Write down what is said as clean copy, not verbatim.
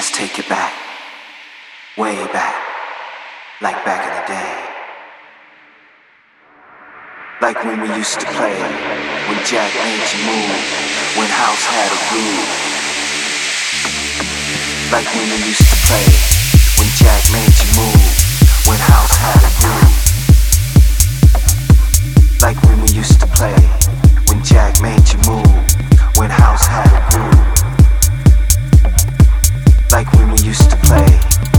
just take you back, way back, like back in the day. Like when we used to play, when Jack made you move, when house had a groove. Like when we used to play, when Jack made you move, when house had a groove. Like when we used to play, when Jack made you move, when house had a groove. Like when we used to play,